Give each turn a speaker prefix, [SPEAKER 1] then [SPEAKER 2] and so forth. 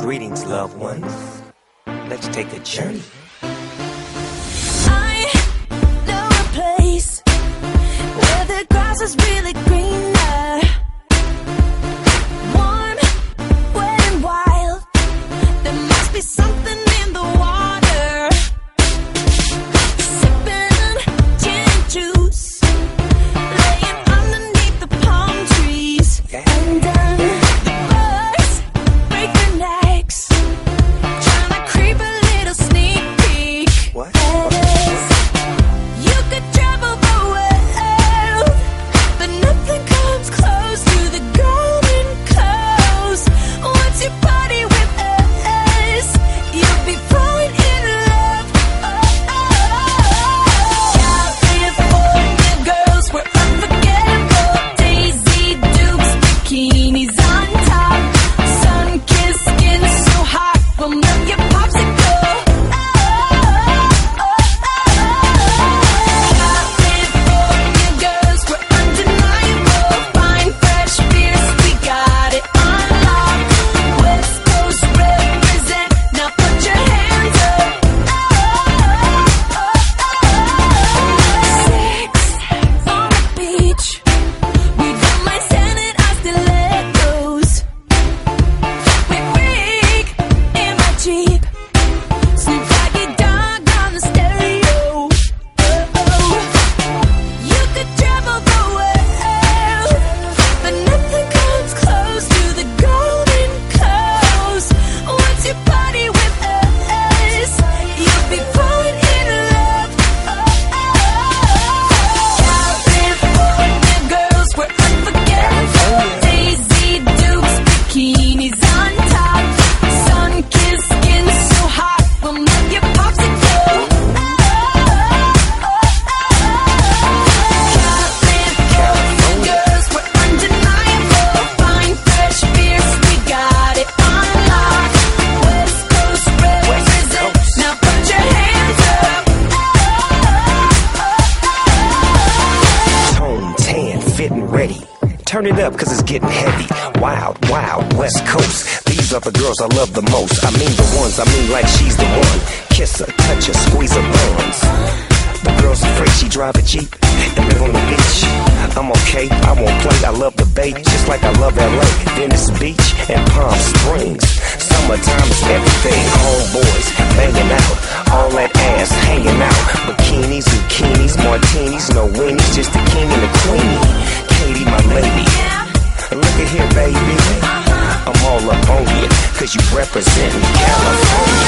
[SPEAKER 1] Greetings, loved ones. Let's take a journey.
[SPEAKER 2] I know a place where the grass is really greener, warm, wet and wild. There must be something in the water. Sipping gin and juice, laying underneath the palm trees. And the birds break their necks, trying to creep a little sneak peek.
[SPEAKER 1] What?
[SPEAKER 2] You could travel the world, but nothing comes close to the Golden Coast. Once you party with us, you'll be falling in love. California girls were unforgettable. Daisy Dukes, bikinis on top, sun-kissed skin so hot, will melt your popsicle. California girls were undeniable. Fine, fresh beers, we got it on lock. West Coast represent, now put your hands up. Sex on the beach, we don't mind standing our stilettos. We freak in my Jeep, Snoop Doggy Dogg on the stereo. You could travel the world, but nothing comes close to the Golden Coast. Once you party with us, you'll be falling in love. California girls were unforgettable. Daisy Dukes, bikinis on top, sun-kissed skin so hot, will melt your popsicle. California girls were undeniable. Fine, fresh beers, we got it on lock. West Coast represent, now put your hands up.
[SPEAKER 1] Tone, tan, fit and ready. Turn it up, cause it's getting heavy. Wild, wild, West Coast. These are the girls I love the most. I mean the ones, I mean like she's the one. Kiss her, touch her, squeeze her buns. The girl's afraid she drive a Jeep and live on the beach. I'm okay, I won't play, I love the bay, just like I love LA, Venice Beach, and Palm Springs. Summertime is everything, homeboys banging out, all that ass hanging out. Bikinis, zucchinis, martinis, no weenies, just the king and the queenie. Katie, my lady, look at here, baby, I'm all up on you, cause you representing California.